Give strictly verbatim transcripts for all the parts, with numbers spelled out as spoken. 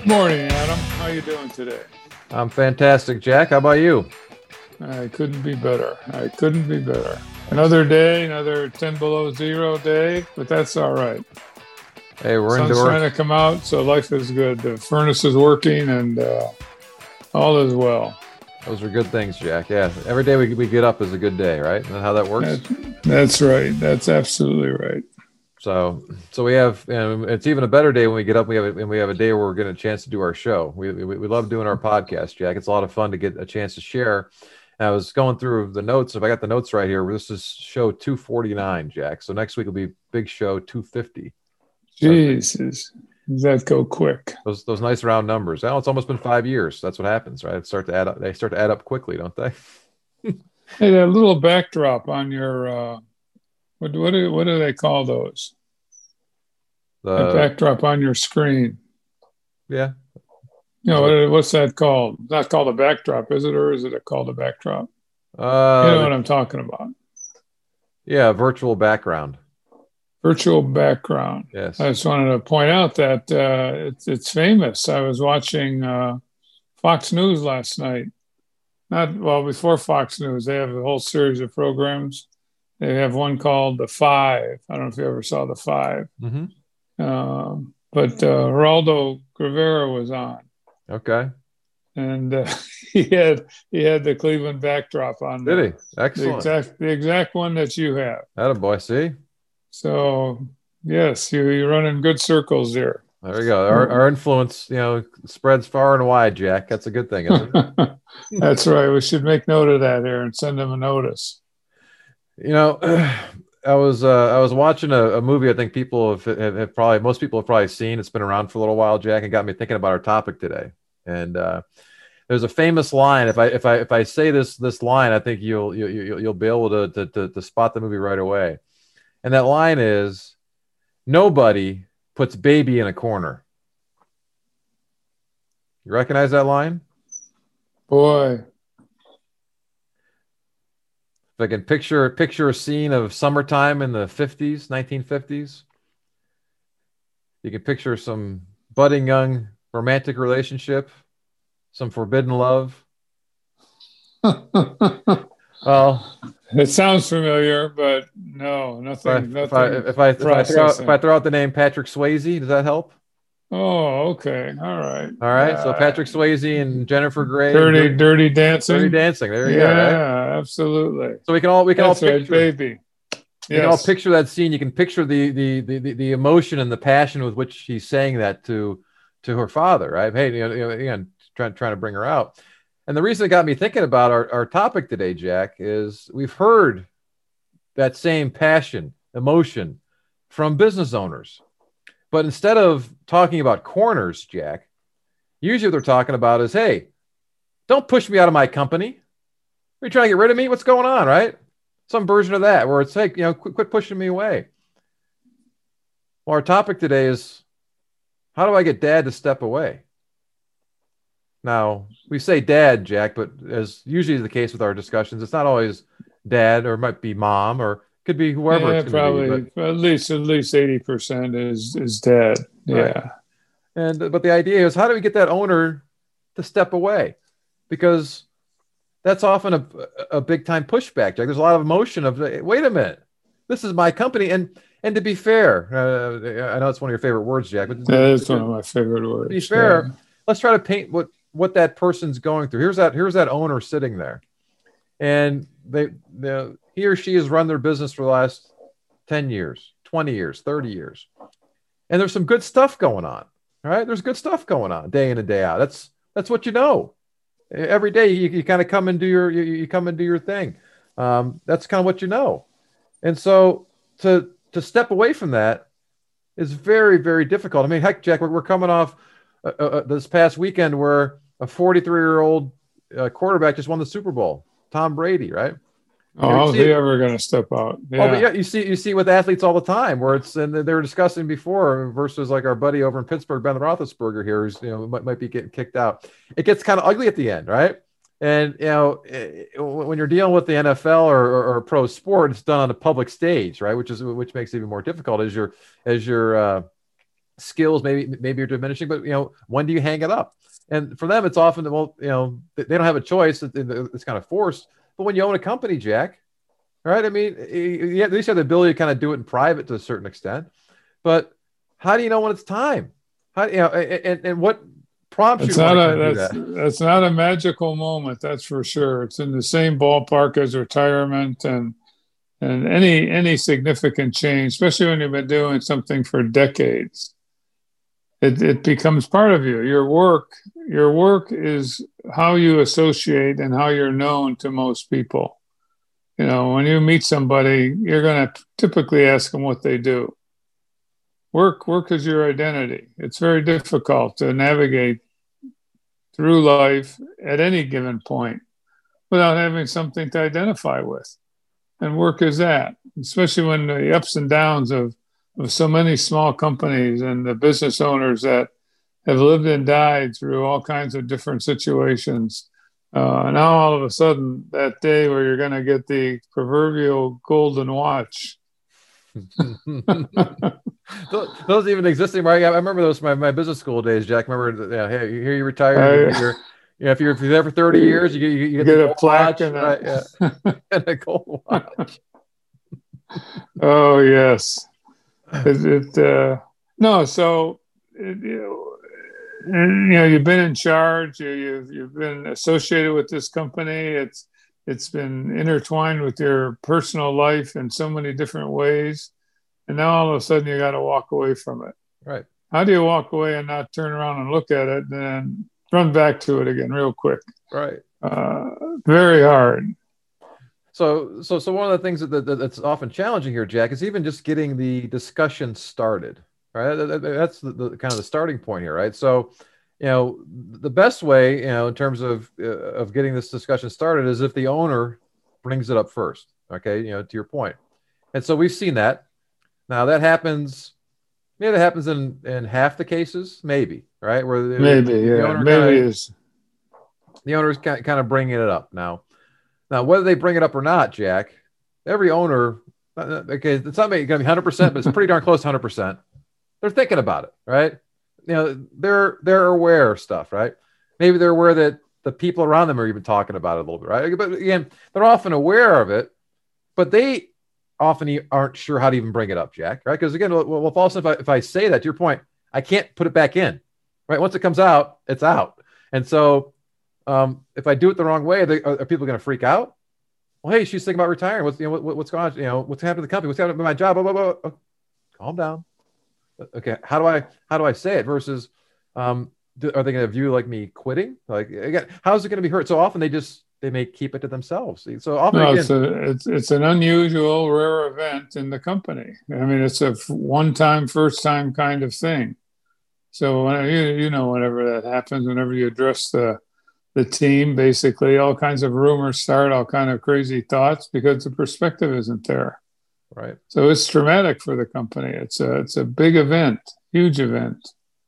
Morning, Adam. How you doing today? I'm fantastic, Jack. How about you? I couldn't be better. I couldn't be better. Another day, another ten below zero day, but that's all right. Hey, we're Sun's indoors. trying to come out, so life is good. The furnace is working, and uh, all is well. Those are good things, Jack. Yeah, every day we, we get up is a good day, right? Isn't that how that works? That, that's right. That's absolutely right. So, so we have, and it's even a better day when we get up. We have, and we have a day where we're getting a chance to do our show. We, we we love doing our podcast, Jack. It's a lot of fun to get a chance to share. And I was going through the notes. If I got the notes right here, this is show two forty-nine, Jack. So next week will be big show two fifty. Jesus, does that go quick? Those those nice round numbers. Well, it's almost been five years. That's what happens, right? It start to add up. They start to add up quickly, don't they? Hey, that little backdrop on your. Uh, What what do what do they call those? The That backdrop on your screen. yeah. You know, what, what's that called? It's not called a backdrop, is it, or is it called a backdrop? Uh, You know what I'm talking about. yeah, virtual background. Virtual background. Yes. I just wanted to point out that uh, it's it's famous. I was watching uh, Fox News last night. Not well before Fox News. They have a whole series of programs. They have one called The Five. I don't know if you ever saw The Five. Mm-hmm. Uh, but uh, Geraldo Rivera was on, Okay. and uh, he had he had the Cleveland backdrop on. Did there. he? Excellent. The exact the exact one that you have. Attaboy, see? So yes, you you're running good circles there. There we go. Our, our influence, you know, spreads far and wide, Jack. That's a good thing, isn't it? That's right. We should make note of that here and send them a notice. You know, I was uh, I was watching a, a movie. I think people have, have, have probably most people have probably seen. It's been around for a little while, Jack, and got me thinking about our topic today. And uh, there's a famous line. If I if I if I say this this line, I think you'll you, you, you'll be able to, to to to spot the movie right away. And that line is, "Nobody puts baby in a corner." You recognize that line? Boy, If I can picture picture a scene of summertime in the fifties, nineteen fifties, you can picture some budding young romantic relationship, some forbidden love. Well, it sounds familiar, but no, nothing. if nothing. I if I if I, if I, throw out, if I throw out the name Patrick Swayze, does that help? Oh, okay, all right, All right. Uh, So Patrick Swayze and Jennifer Grey, dirty, dirty dancing, Dirty Dancing. There you yeah, go. Right? Yeah, absolutely. So we can all we can That's all right, picture, baby. You Yes. can all picture that scene. You can picture the, the the the the emotion and the passion with which he's saying that to to her father, right? Hey, you know, you know, again, trying trying to bring her out. And the reason it got me thinking about our, our topic today, Jack, is we've heard that same passion, emotion from business owners. But instead of talking about corners, Jack, usually what they're talking about is, hey, don't push me out of my company. Are you trying to get rid of me? What's going on, right? Some version of that where it's like, you know, quit, quit pushing me away. Well, our topic today is, how do I get dad to step away? Now, we say dad, Jack, but as usually is the case with our discussions, it's not always dad, or it might be mom, or could be whoever Yeah, it's going to probably be. But, at least at least eighty percent is is dad. Yeah. Right. And but the idea is, how do we get that owner to step away? Because that's often a, a big time pushback, Jack. There's a lot of emotion of, wait a minute, this is my company. And and to be fair, uh, I know it's one of your favorite words, Jack, but That is one of my favorite words. to be fair, yeah. let's try to paint what what that person's going through. Here's that here's that owner sitting there, and they, they he or she has run their business for the last ten years, twenty years, thirty years, and there's some good stuff going on. All right, there's good stuff going on day in and day out. That's that's what you know. Every day you, you kind of come and do your you, you come and do your thing. Um, that's kind of what you know, and so to to step away from that is very, very difficult. I mean, heck, Jack, we're, we're coming off uh, uh, this past weekend where a forty-three-year-old uh, quarterback just won the Super Bowl, Tom Brady, right? Oh, how's he ever going to step out? Yeah. Oh, but yeah, you see, you see with athletes all the time where it's, and they were discussing before versus like our buddy over in Pittsburgh, Ben Roethlisberger here, who's, you know, might, might be getting kicked out. It gets kind of ugly at the end, right? And, you know, when you're dealing with the N F L or, or, or pro sport, it's done on a public stage, right? Which is, which makes it even more difficult as you're, as you're, uh, skills maybe maybe are diminishing, but you know, when do you hang it up? And for them, it's often, well, you know, they don't have a choice. It's kind of forced. But when you own a company, Jack, right? I mean, you at least have the ability to kind of do it in private to a certain extent. But how do you know when it's time? How, you know, and, and what prompts it's you to not a, do that's, that? that's not a magical moment, that's for sure. It's in the same ballpark as retirement and and any any significant change, especially when you've been doing something for decades. It, it becomes part of you. Your work, your work is how you associate and how you're known to most people. You know, when you meet somebody, you're going to typically ask them what they do. Work, work is your identity. It's very difficult to navigate through life at any given point without having something to identify with. And work is that, especially when the ups and downs of of so many small companies and the business owners that have lived and died through all kinds of different situations. Uh, now, all of a sudden, that day where you're going to get the proverbial golden watch. those, those even existing, right? I remember those my, my business school days, Jack. Remember, yeah, hey, here you retire. You, you're, you know, if you're if you're there for thirty years, you get you, you get, get a plaque watch, and, right? a... Yeah. And a gold watch. Oh yes. It, it uh, no, so it, you, know, you know you've been in charge. You, you've you've been associated with this company. It's it's been intertwined with your personal life in so many different ways, and now all of a sudden you got to walk away from it. Right? How do you walk away and not turn around and look at it and then run back to it again real quick? Right. Uh, very hard. So, so, so one of the things that, that that's often challenging here, Jack, is even just getting the discussion started, right? That's the, the kind of the starting point here, right? So, you know, the best way, you know, in terms of uh, of getting this discussion started is if the owner brings it up first, okay? You know, to your point. And so we've seen that. Now that happens, maybe that happens in in half the cases, maybe, right? Where the, maybe, the yeah, owner maybe kinda, is the owner's kind of bringing it up now. Now, whether they bring it up or not, Jack, every owner, okay, it's not going to be one hundred percent, but it's pretty darn close to one hundred percent. They're thinking about it, right? You know, they're they're aware of stuff, right? Maybe they're aware that the people around them are even talking about it a little bit, right? But again, they're often aware of it, but they often aren't sure how to even bring it up, Jack, right? Because again, well, if also if I, if I say that, to your point, I can't put it back in, right? Once it comes out, it's out. And so Um, if I do it the wrong way, are, they, are, are people going to freak out? Well, hey, she's thinking about retiring. What's, you know, what, what's going on? You know, what's happening to the company? What's happening to my job? Blah, blah, blah. Oh, calm down. Okay. How do I, how do I say it versus, um, do, are they going to view like me quitting? Like, again, how's it going to be heard? So often they just, they may keep it to themselves. So often, no, again, it's, a, it's, it's an unusual, rare event in the company. I mean, it's a one-time, first-time kind of thing. So uh, you, you know, whenever that happens, whenever you address the, the team, basically all kinds of rumors start, all kind of crazy thoughts because the perspective isn't there. Right. So it's traumatic for the company. It's a, it's a big event, huge event.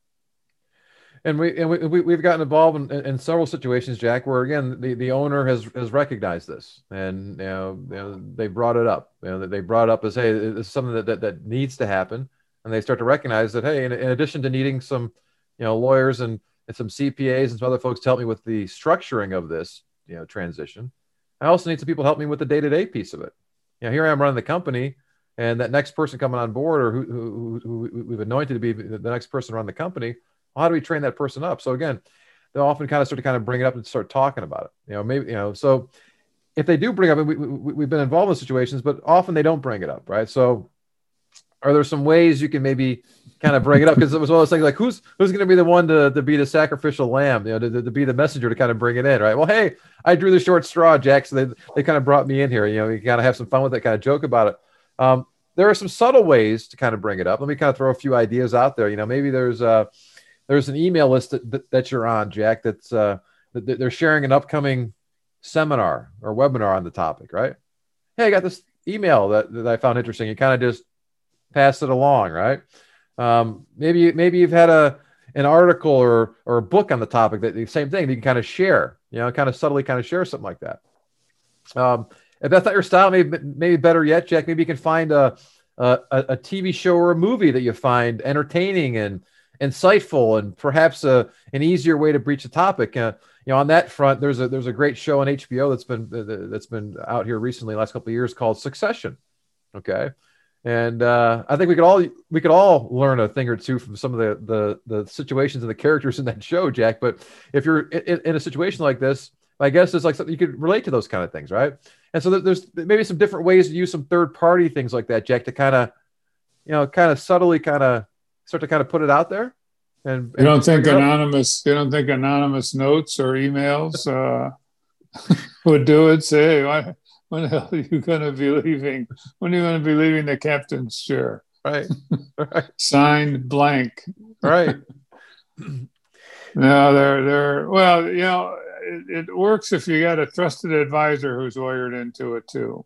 And we and we we've gotten involved in, in several situations, Jack, where again the, the owner has has recognized this, and you know, you know they brought it up. You know, they brought it up as, hey, this is something that, that that needs to happen, and they start to recognize that, hey, in, in addition to needing some, you know, lawyers and and some C P As and some other folks to help me with the structuring of this, you know, transition, I also need some people to help me with the day-to-day piece of it. You know, here I am running the company, and that next person coming on board, or who, who, who we've anointed to be the next person around the company, well, how do we train that person up? So again, they'll often kind of start to kind of bring it up and start talking about it. You know, maybe, you know, so if they do bring it up, we, we, we've been involved in situations, but often they don't bring it up, right? So are there some ways you can maybe kind of bring it up? Because it was one of those things like, who's who's going to be the one to, to be the sacrificial lamb, you know, to, to be the messenger to kind of bring it in, right? Well, hey, I drew the short straw, Jack, so they, they kind of brought me in here. You know, you kind of have some fun with it, kind of joke about it. Um, there are some subtle ways to kind of bring it up. Let me kind of throw a few ideas out there. You know, maybe there's a, there's an email list that, that, that you're on, Jack, that's uh, that they're sharing an upcoming seminar or webinar on the topic, right? Hey, I got this email that, that I found interesting. You kind of just pass it along, right? Um, maybe maybe you've had a an article or or a book on the topic that the same thing that you can kind of share, you know, kind of subtly kind of share something like that. Um, if that's not your style, maybe maybe better yet, Jack, maybe you can find a uh, a, a T V show or a movie that you find entertaining and insightful, and perhaps a, an easier way to breach a topic. Uh, you know, on that front, there's a there's a great show on H B O that's been that's been out here recently, last couple of years, called Succession. Okay, and uh, I think we could all we could all learn a thing or two from some of the the, the situations and the characters in that show, Jack. But if you're in, in a situation like this, I guess it's like something you could relate to those kind of things, right? And so there's maybe some different ways to use some third party things like that, Jack, to kind of, you know, kind of subtly kind of start to kind of put it out there. And, and you don't think anonymous, you don't think anonymous notes or emails uh, would do it? Say, hey, why, when the hell are you going to be leaving? When are you going to be leaving the captain's chair? Right. Right. Signed blank. Right. No, they're, they're, well, you know, it, it works if you got a trusted advisor who's wired into it too.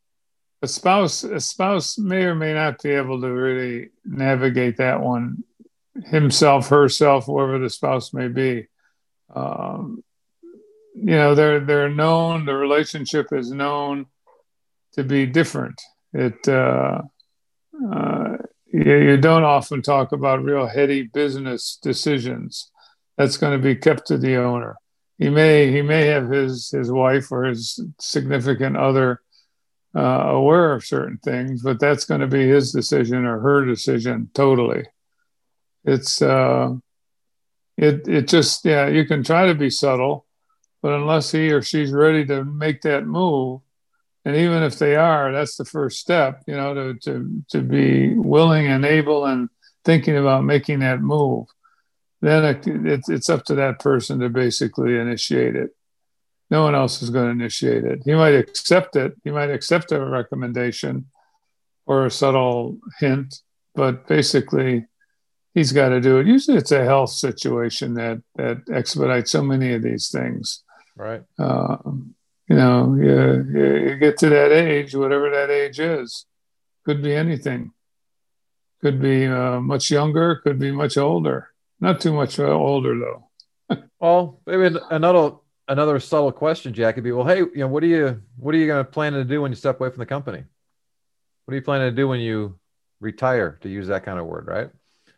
A spouse, a spouse may or may not be able to really navigate that one himself, herself, whoever the spouse may be. Um, you know, they're they're known. The relationship is known to be different. It uh, uh, you, you don't often talk about real heady business decisions. That's going to be kept to the owner. He may he may have his his wife or his significant other uh, aware of certain things, but that's going to be his decision or her decision totally. It's uh, it it just yeah. You can try to be subtle, but unless he or she's ready to make that move, and even if they are, that's the first step. You know, to to to be willing and able and thinking about making that move. Then it, it, it's up to that person to basically initiate it. No one else is going to initiate it. He might accept it. He might accept a recommendation or a subtle hint, but basically he's got to do it. Usually it's a health situation that, that expedites so many of these things. Right. Uh, you know, you, you get to that age, whatever that age is, could be anything. Could be uh, much younger, could be much older. Not too much older, though. Well, maybe another another subtle question, Jack, could be, well, hey, you know, what are you what are you going to plan to do when you step away from the company? What are you planning to do when you retire, to use that kind of word, right?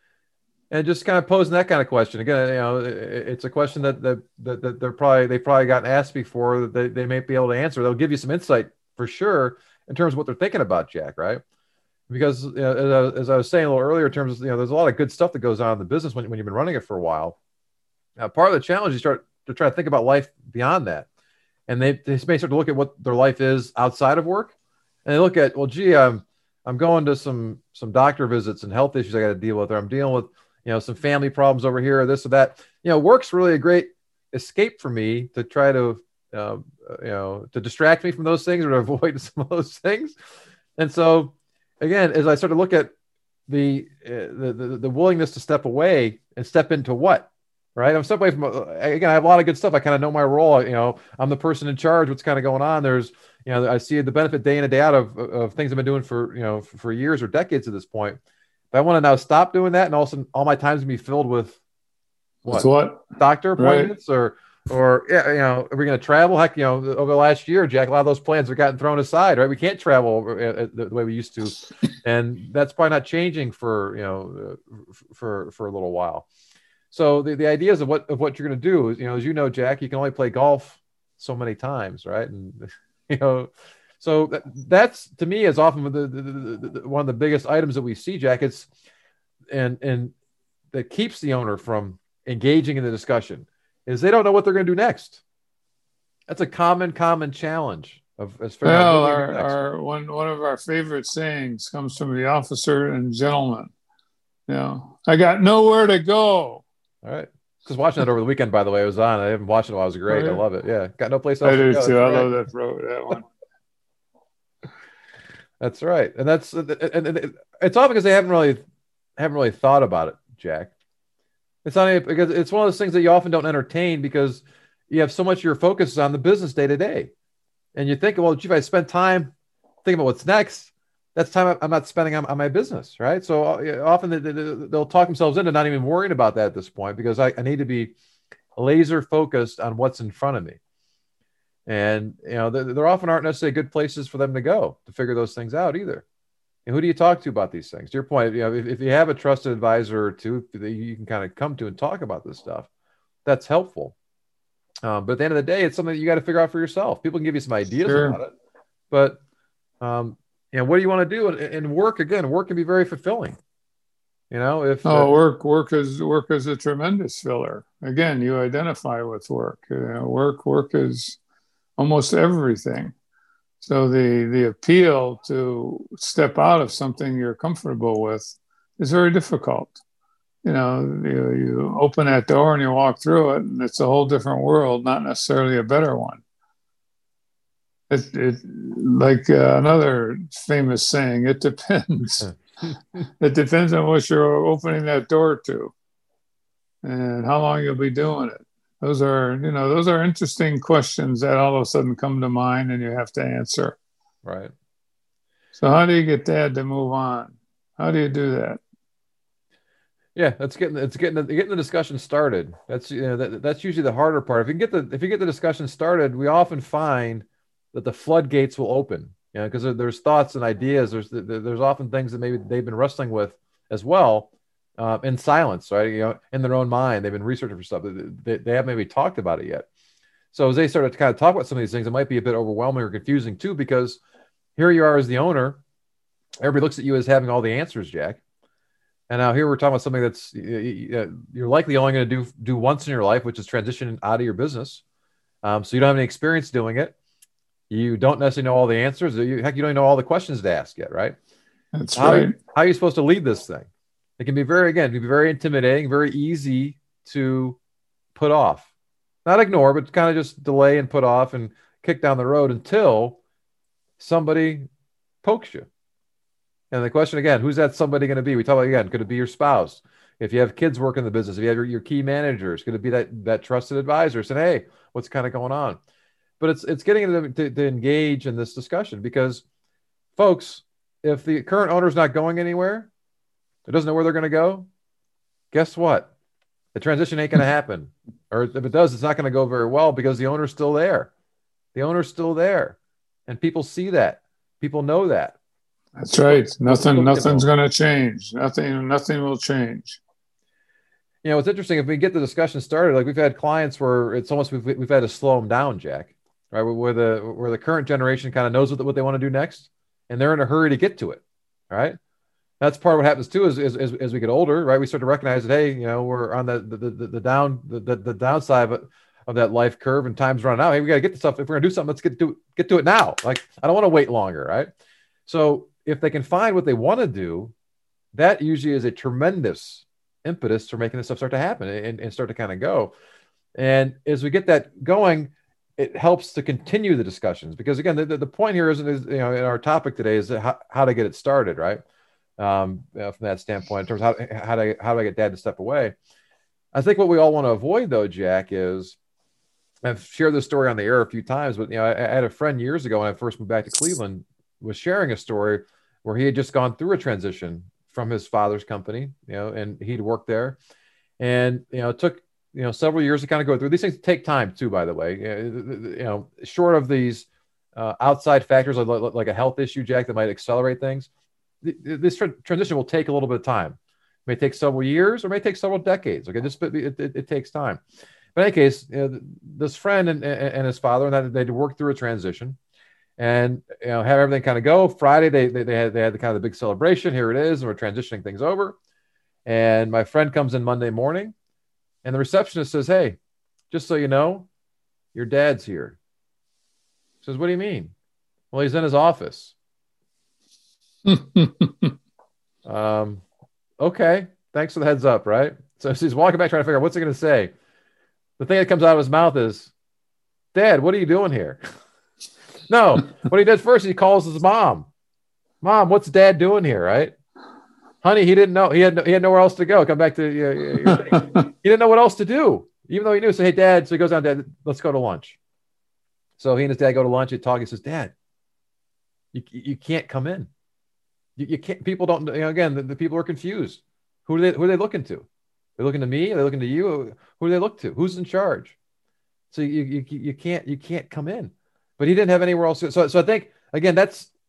And just kind of posing that kind of question again. You know, it's a question that that, that, that they're probably they've probably gotten asked before, that they, they may be able to answer. They'll give you some insight for sure in terms of what they're thinking about, Jack, right? Because you know, as, I, as I was saying a little earlier, in terms of, you know, there's a lot of good stuff that goes on in the business when, when you've been running it for a while. Now, part of the challenge is start to try to think about life beyond that. And they, they may start to look at what their life is outside of work. And they look at, well, gee, I'm, I'm going to some, some doctor visits and health issues I got to deal with, or I'm dealing with, you know, some family problems over here, or this or that. You know, work's really a great escape for me to try to, uh, you know, to distract me from those things or to avoid some of those things. And so, again, as I start to look at the, uh, the, the the willingness to step away and step into what, right? I'm step away from, again, I have a lot of good stuff. I kind of know my role. You know, I'm the person in charge. What's kind of going on? There's, you know, I see the benefit day in and day out of, of things I've been doing for, you know, for, for years or decades at this point. But I want to now stop doing that, and also all my time's gonna be filled with what? what? Doctor appointments, right? or Or, yeah, you know, are we going to travel? Heck, you know, over the last year, Jack, a lot of those plans have gotten thrown aside, right? We can't travel the way we used to. And that's probably not changing for, you know, for, for a little while. So the, the ideas of what, of what you're going to do is, you know, as you know, Jack, you can only play golf so many times, right? And, you know, so that, that's, to me, is often the, the, the, the, one of the biggest items that we see, Jack. It's, and, and that keeps the owner from engaging in the discussion, is they don't know what they're going to do next. That's a common, common challenge of as far well, our, our one one of our favorite sayings comes from the officer and gentleman. You know, I got nowhere to go. All right. Just watching that over the weekend, by the way, it was on. I haven't watched it while. It was great. Oh, yeah. I love it. Yeah. Got no place else I to do go. too. I right. love that, bro, that one. That's right. And that's, and, and it's all because they haven't really, haven't really thought about it, Jack. It's not because it's one of those things that you often don't entertain because you have so much of your focus is on the business day to day. And you think, well, gee, if I spend time thinking about what's next, that's time I'm not spending on, on my business, right? So often they, they'll talk themselves into not even worrying about that at this point because I, I need to be laser focused on what's in front of me. And, you know, there, there often aren't necessarily good places for them to go to figure those things out either. And who do you talk to about these things? To your point, you know, if, if you have a trusted advisor or two that you can kind of come to and talk about this stuff, that's helpful. Um, but at the end of the day, it's something that you got to figure out for yourself. People can give you some ideas Sure. about it, but um, you know, what do you want to do? And, and work, again, work can be very fulfilling. You know, if uh, Oh, work, work is work is a tremendous filler. Again, you identify with work. You know, work, work is almost everything. So the the appeal to step out of something you're comfortable with is very difficult. You know, you, you open that door and you walk through it, and it's a whole different world, not necessarily a better one. It, it like uh, another famous saying, it depends. It depends on what you're opening that door to and how long you'll be doing it. Those are, you know, those are interesting questions that all of a sudden come to mind and you have to answer. right. So how do you get dad to move on? How do you do that? Yeah, that's getting it's getting the, getting the discussion started. That's you know that, that's usually the harder part. If you can get the if you get the discussion started, we often find that the floodgates will open. You know, because there, there's thoughts and ideas. There's there's often things that maybe they've been wrestling with as well, uh, in silence, right? You know, in their own mind, they've been researching for stuff. They, they haven't maybe talked about it yet. So as they start to kind of talk about some of these things, it might be a bit overwhelming or confusing too, because here you are as the owner. Everybody looks at you as having all the answers, Jack. And now here we're talking about something that's you're likely only going to do do once in your life, which is transition out of your business. Um, so you don't have any experience doing it. You don't necessarily know all the answers. You, heck, you don't even know all the questions to ask yet, right? That's how, right. How are you supposed to lead this thing? It can be very, again, it can be very intimidating, very easy to put off. Not ignore, but kind of just delay and put off and kick down the road until somebody pokes you. And the question again, who's that somebody going to be? We talk about, again, could it be your spouse? If you have kids working in the business, if you have your, your key managers, could it be that that trusted advisor saying, hey, what's kind of going on? But it's it's getting them to, to engage in this discussion because, folks, if the current owner is not going anywhere, it doesn't know where they're going to go, guess what? The transition ain't going to happen. Or if it does, it's not going to go very well because the owner's still there. The owner's still there. And people see that. People know that. That's right. Nothing, nothing's going to change. Nothing, nothing will change. You know, it's interesting if we get the discussion started. Like we've had clients where it's almost we've we've had to slow them down, Jack. Right, where the where the current generation kind of knows what, what they want to do next, and they're in a hurry to get to it. Right, that's part of what happens too. Is, is, is as we get older, right, we start to recognize that hey, you know, we're on the the the, the down the, the the downside of, of that life curve, and time's running out. Hey, we got to get the stuff. If we're gonna do something, let's get to get to it now. Like I don't want to wait longer. Right, so if they can find what they want to do, that usually is a tremendous impetus for making this stuff start to happen and, and start to kind of go. And as we get that going, it helps to continue the discussions because again, the, the point here isn't, is, you know, in our topic today is how, how to get it started, right? Um, you know, from that standpoint, in terms of how, how do I, how do I get dad to step away? I think what we all want to avoid though, Jack, is I've shared this story on the air a few times, but you know, I, I had a friend years ago when I first moved back to Cleveland was sharing a story where he had just gone through a transition from his father's company, you know, and he'd worked there and, you know, it took, you know, several years to kind of go through. These things take time too, by the way, you know, short of these uh, outside factors like, like a health issue, Jack, that might accelerate things. This tra- transition will take a little bit of time. It may take several years or may take several decades. Okay. Just, it, it, it takes time. But in any case, you know, this friend and, and his father, and that they'd worked through a transition and, you know, have everything kind of go. Friday, they, they, they had, they had the kind of the big celebration. Here it is. And we're transitioning things over. And my friend comes in Monday morning and the receptionist says, hey, just so you know, your dad's here. Says, what do you mean? Well, he's in his office. um, okay. Thanks for the heads up. Right. So he's walking back trying to figure out what's he going to say. The thing that comes out of his mouth is, Dad, what are you doing here? No, what he does first, he calls his mom. Mom, what's Dad doing here, right? Honey, he didn't know. He had no, he had nowhere else to go. Come back to your, your thing. He didn't know what else to do, even though he knew. So, hey, Dad. So he goes down, Dad, let's go to lunch. So he and his dad go to lunch. He talk. He says, Dad, you you can't come in. You, you can't. People don't. You know, again, the, the people are confused. Who are they? Who are they looking to? They're looking to me. Are they looking to you? Who do they look to? Who's in charge? So you you you can't you can't come in. But he didn't have anywhere else. To, so so I think again that's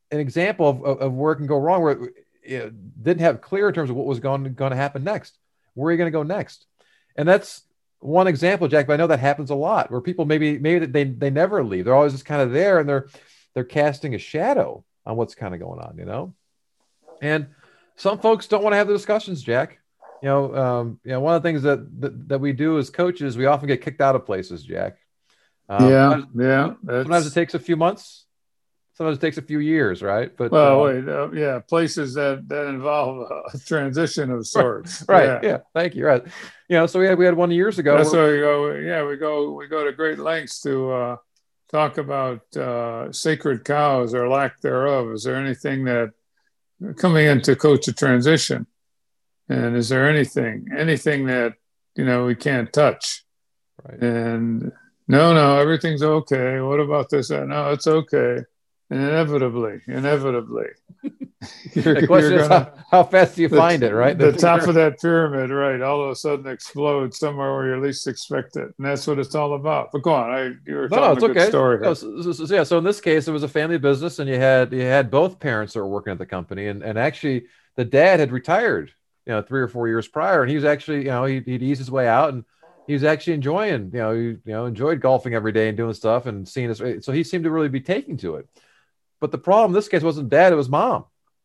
an example of, of, of where it can go wrong, where it, it didn't have clear in terms of what was going to, going to happen next. Where are you going to go next? And that's one example, Jack, but I know that happens a lot where people maybe, maybe they, they never leave. They're always just kind of there, and they're, they're casting a shadow on what's kind of going on, you know? And some folks don't want to have the discussions, Jack. You know, um, you know, one of the things that, that, that we do as coaches, we often get kicked out of places, Jack. Um, yeah. Sometimes, Yeah. sometimes it takes a few months. Sometimes it takes a few years, right? But well, uh, wait, uh, yeah, places that that involve a transition of sorts. right? Yeah. yeah, thank you. Right, you know, so we had we had one years ago. That's why we go. Yeah, we go. We go to great lengths to uh, talk about uh, sacred cows or lack thereof. Is there anything that coming in to coach a transition, and is there anything anything that you know we can't touch? Right. And no, no, everything's okay. What about this? No, it's okay. And inevitably, inevitably, you're, the question you're is gonna, how, how fast do you the, find it, right? The top of that pyramid, right, all of a sudden explodes somewhere where you least expect it. And that's what it's all about. But go on. I, you were no, telling no, it's a good okay. story. No, so, so, so, yeah, so in this case, it was a family business, and you had you had both parents that were working at the company. And, and actually, the dad had retired, you know, three or four years prior. And he was actually, you know, he, he'd eased his way out, and he was actually enjoying, you know, he, you know, enjoyed golfing every day and doing stuff and seeing his. So he seemed to really be taking to it. But the problem in this case wasn't dad, it was mom.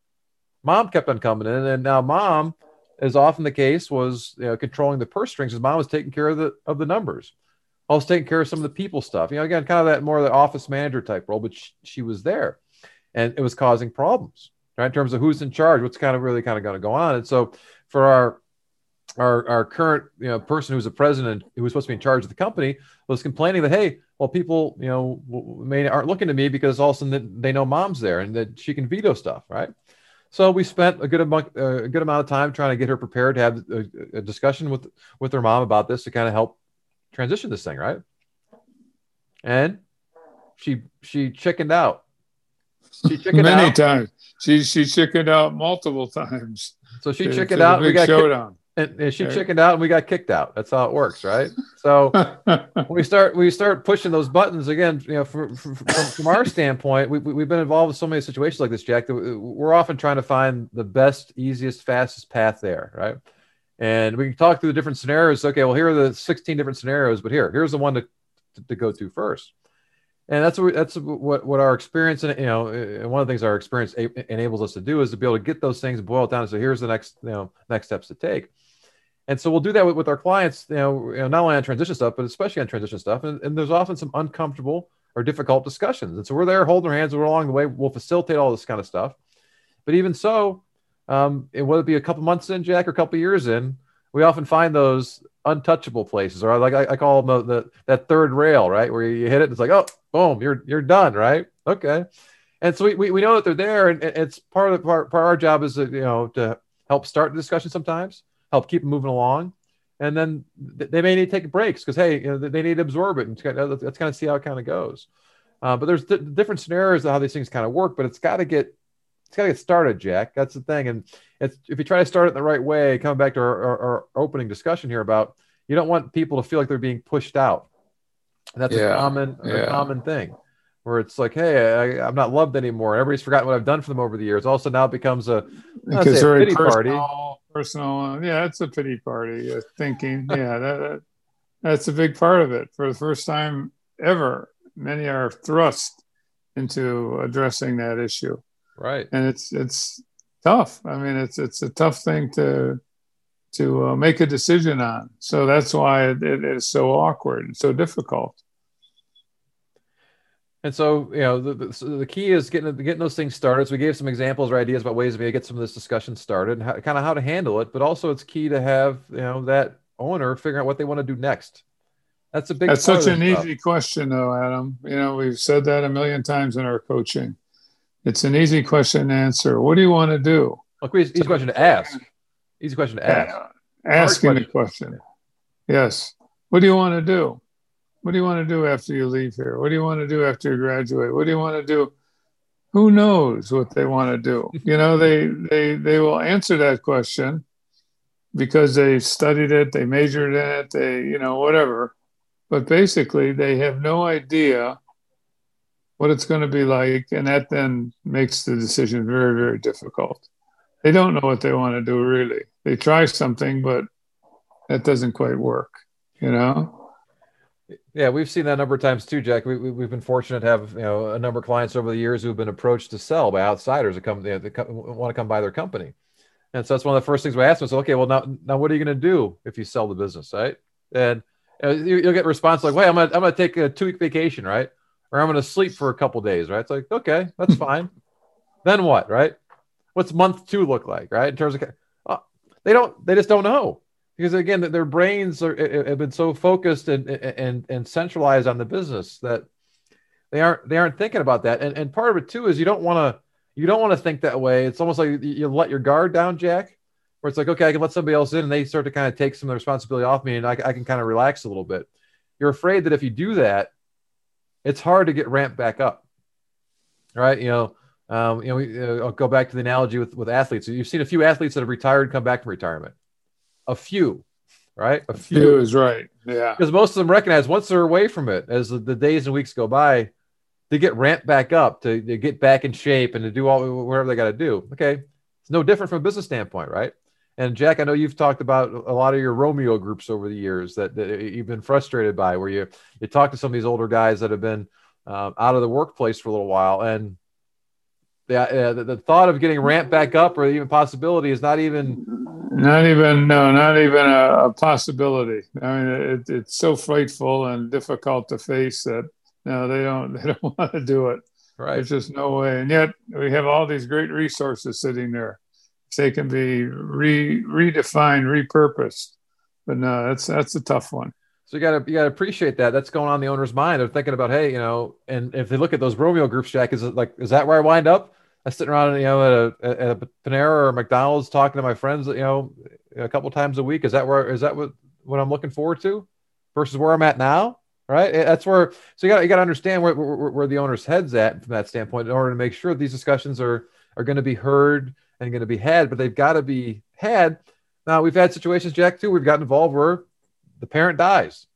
Mom kept on coming in, and now mom, as often the case, was you know, controlling the purse strings. His mom was taking care of the of the numbers. I was taking care of some of the people stuff. You know, again, kind of that more of the office manager type role, but she, she was there, and it was causing problems, right? In terms of who's in charge, what's kind of really kind of going to go on. And so for our our our current you know person who's the president, who was supposed to be in charge of the company, was complaining that, hey, well, people, you know, may aren't looking to me because all of a sudden they know mom's there and that she can veto stuff, right? So we spent a good amount, uh, a good amount of time trying to get her prepared to have a, a discussion with with her mom about this to kind of help transition this thing, right? And she she chickened out. She chickened many out. times. She she chickened out multiple times. So she chickened it's out. Big we got showdown. Kicked, and, and she yeah. chickened out, and we got kicked out. That's how it works, right? So we start we start pushing those buttons again. You know, for, for, from, from our standpoint, we, we've been involved with so many situations like this, Jack. That we're often trying to find the best, easiest, fastest path there, right? And we can talk through the different scenarios. Okay, well, here are the sixteen different scenarios, but here, here's the one to, to, to go to first. And that's what that's what, what our experience, and you know, and one of the things our experience a- enables us to do is to be able to get those things boiled down. So here's the next, you know, next steps to take. And so we'll do that with, with our clients, you know, you know, not only on transition stuff, but especially on transition stuff. And, and there's often some uncomfortable or difficult discussions. And so we're there holding our hands, we're along the way. We'll facilitate all this kind of stuff. But even so, um, it, whether it be a couple months in, Jack, or a couple years in, we often find those untouchable places, or like I, I call them the, the that third rail, right? Where you hit it, and it's like, oh, boom, you're you're done, right? Okay. And so we, we, we know that they're there, and it's part of the part, part of our job is to, you know, to help start the discussion sometimes, help keep them moving along, and then they may need to take breaks because hey, you know, they need to absorb it, and let's kind of see how it kind of goes. Uh, but there's th- different scenarios of how these things kind of work, but it's got to get it's got to get started, Jack. That's the thing, and it's if you try to start it the right way, coming back to our, our, our opening discussion here about you don't want people to feel like they're being pushed out. And that's yeah, a common yeah. a common thing. Where it's like, hey, I, I'm not loved anymore. Everybody's forgotten what I've done for them over the years. Also, now it becomes a, a pity personal, party. Personal, yeah, it's a pity party. Uh, thinking, yeah, that, that that's a big part of it. For the first time ever, many are thrust into addressing that issue, right? And it's it's tough. I mean, it's it's a tough thing to to uh, make a decision on. So that's why it, it is so awkward and so difficult. And so, you know, the, the, so the key is getting getting those things started. So we gave some examples or ideas about ways to maybe get some of this discussion started and how, kind of how to handle it. But also, it's key to have you know that owner figure out what they want to do next. That's a big. That's such an stuff. Easy question, though, Adam. You know, we've said that a million times in our coaching. It's an easy question to answer. What do you want to do? Look, easy, easy question to ask. Easy question to ask. Uh, asking the question. Yes. What do you want to do? What do you want to do after you leave here? What do you want to do after you graduate? What do you want to do? Who knows what they want to do? You know, they they they will answer that question because they studied it, they majored in it, they, you know, whatever. But basically, they have no idea what it's going to be like, and that then makes the decision very, very difficult. They don't know what they want to do really. They try something, but that doesn't quite work, you know? Yeah, we've seen that a number of times too, Jack. We, we, we've been fortunate to have, you know, a number of clients over the years who've been approached to sell by outsiders that come, you know, that come, want to come buy their company. And so that's one of the first things we ask them. So, okay, well, now, now what are you going to do if you sell the business, right? And uh, you, you'll get a response like, "Wait, I'm going to I'm going to take a two week vacation, right? Or I'm going to sleep for a couple of days, right?" It's like, okay, that's fine. Then what, right? What's month two look like, right? In terms of, uh, they don't, they just don't know. Because again, their brains are, have been so focused and, and and centralized on the business that they aren't they aren't thinking about that. And and part of it too is you don't want to you don't want to think that way. It's almost like you let your guard down, Jack, where it's like, okay, I can let somebody else in, and they start to kind of take some of the responsibility off me, and I, I can kind of relax a little bit. You're afraid that if you do that, it's hard to get ramped back up, right? You know, um, you know, we, uh, I'll go back to the analogy with with athletes. You've seen a few athletes that have retired, come back from retirement. A few, right? A few. few is right. Yeah. Because most of them recognize once they're away from it, as the, the days and weeks go by, they get ramped back up to, to get back in shape and to do all whatever they got to do. Okay. It's no different from a business standpoint, right? And Jack, I know you've talked about a lot of your Romeo groups over the years that, that you've been frustrated by, where you, you talk to some of these older guys that have been um, out of the workplace for a little while, and the, uh, the, the thought of getting ramped back up or even possibility is not even Not even, no, not even a, a possibility. I mean, it, it's so frightful and difficult to face that no, they don't, they don't want to do it. right. There's just no way. And yet we have all these great resources sitting there. They can be re, redefined, repurposed. But no, that's that's a tough one. So you gotta you gotta appreciate that. That's going on in the owner's mind. They're thinking about, hey, you know, and if they look at those Romeo groups, Jack, is it like, is that where I wind up? I'm sitting around, you know, at a, at a Panera or McDonald's talking to my friends, you know, a couple times a week. Is that where, is that what, what I'm looking forward to versus where I'm at now? Right. That's where, so you got, you got to understand where, where, where the owner's head's at from that standpoint in order to make sure these discussions are, are going to be heard and going to be had, but they've got to be had. Now we've had situations, Jack, too. We've gotten involved where the parent dies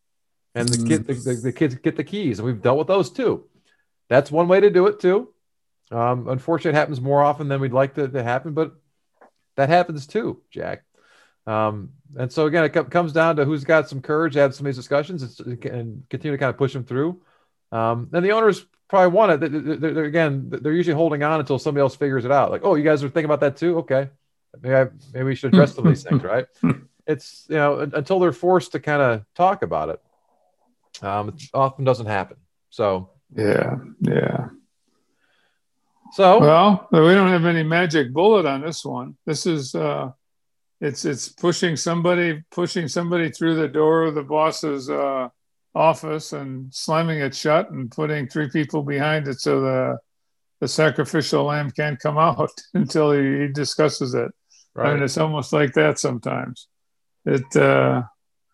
and the kid, the, the, the kids get the keys, and we've dealt with those too. That's one way to do it too. Um, unfortunately, it happens more often than we'd like to, to happen, but that happens too, Jack. Um, and so again, it co- comes down to who's got some courage to have some of these discussions and, and continue to kind of push them through. Um, and the owners probably want it. They're, they're, they're, again, they're usually holding on until somebody else figures it out. Like, oh, you guys are thinking about that too? Okay. Maybe, I, maybe we should address some of these things, right? It's, you know, until they're forced to kind of talk about it. Um, it often doesn't happen. So, yeah, yeah. So, well, we don't have any magic bullet on this one. This is, uh, it's, it's pushing somebody, pushing somebody through the door of the boss's, uh, office and slamming it shut and putting three people behind it so the, the sacrificial lamb can't come out until he, he discusses it. Right. I mean, it's almost like that sometimes. It, uh,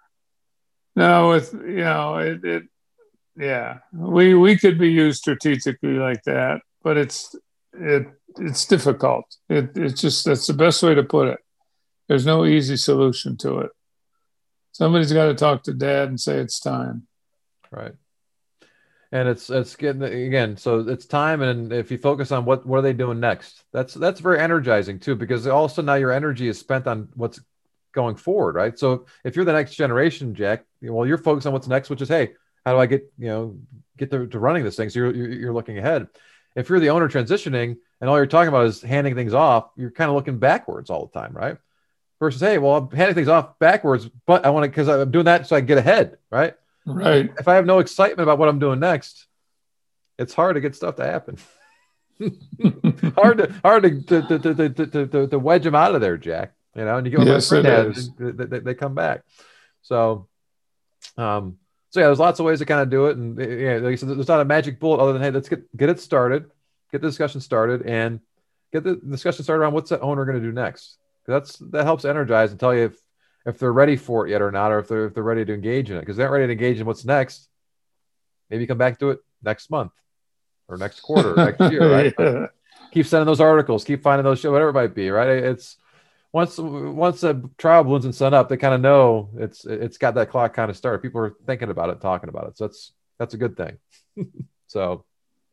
no, with, you know, it, it, yeah, we, we could be used strategically like that, but it's, it, it's difficult. It, it's just, that's the best way to put it. There's no easy solution to it. Somebody's got to talk to dad and say it's time. Right. And it's, it's getting, again, so it's time. And if you focus on what, what are they doing next? That's, that's very energizing too, because all of a sudden now your energy is spent on what's going forward. Right. So if you're the next generation, Jack, well, you're focused on what's next, which is, hey, how do I get, you know, get to, to running this thing? So you're, you're, you're looking ahead. If you're the owner transitioning and all you're talking about is handing things off, you're kind of looking backwards all the time. Right. Versus, hey, well, I'm handing things off backwards, but I want to, because I'm doing that so I can get ahead. Right. Right. If I have no excitement about what I'm doing next, it's hard to get stuff to happen. hard to hard to to, to, to, to to wedge them out of there, Jack. You know, and you get yes, it is. They, they, they come back. So, um, so yeah, there's lots of ways to kind of do it, and yeah, like I said, there's not a magic bullet other than, hey, let's get get it started, get the discussion started, and get the discussion started around what's the owner going to do next. Because that's that helps energize and tell you if if they're ready for it yet or not, or if they're if they're ready to engage in it. Because they're not ready to engage in what's next. Maybe come back to it next month or next quarter, or next year, right? Yeah. Keep sending those articles, keep finding those shows, whatever it might be, right? It's once once a trial balloons and sun up, they kind of know it's it's got that clock kind of started. People are thinking about it, talking about it. So that's that's a good thing. So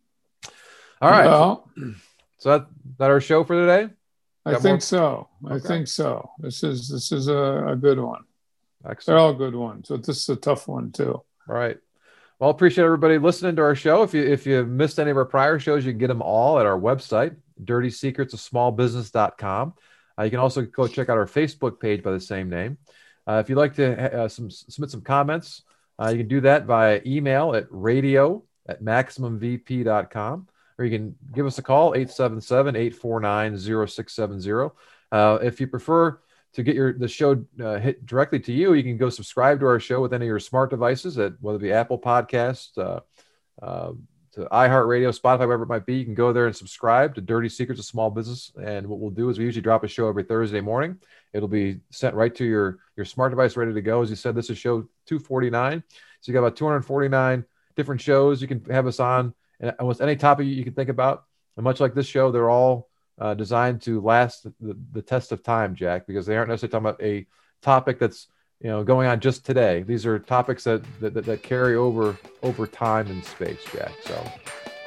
All right. Well, so that that our show for today? I Got think more? so. I Okay. think so. This is this is a, a good one. Excellent. They're all good ones, but this is a tough one too. All right. Well, appreciate everybody listening to our show. If you if you missed any of our prior shows, you can get them all at our website, dirty secrets of small business dot com. Uh, you can also go check out our Facebook page by the same name. Uh, if you'd like to uh, some, submit some comments, uh, you can do that via email at radio at maximum v p dot com, or you can give us a call, eight seven seven, eight four nine, zero six seven zero. Uh, if you prefer to get your the show uh, hit directly to you, you can go subscribe to our show with any of your smart devices, at whether it be Apple Podcasts, uh, uh, to iHeartRadio, Spotify, wherever it might be. You can go there and subscribe to Dirty Secrets of Small Business. And what we'll do is we usually drop a show every Thursday morning. It'll be sent right to your, your smart device, ready to go. As you said, this is show two forty-nine. So you got about two hundred forty-nine different shows you can have us on, and almost any topic you can think about. And much like this show, they're all uh, designed to last the, the test of time, Jack, because they aren't necessarily talking about a topic that's, you know, going on just today. These are topics that that, that, that carry over over time and space, Jack. So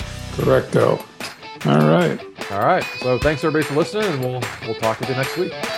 Correcto. All right. All right. So thanks everybody for listening, and we'll we'll talk with you next week.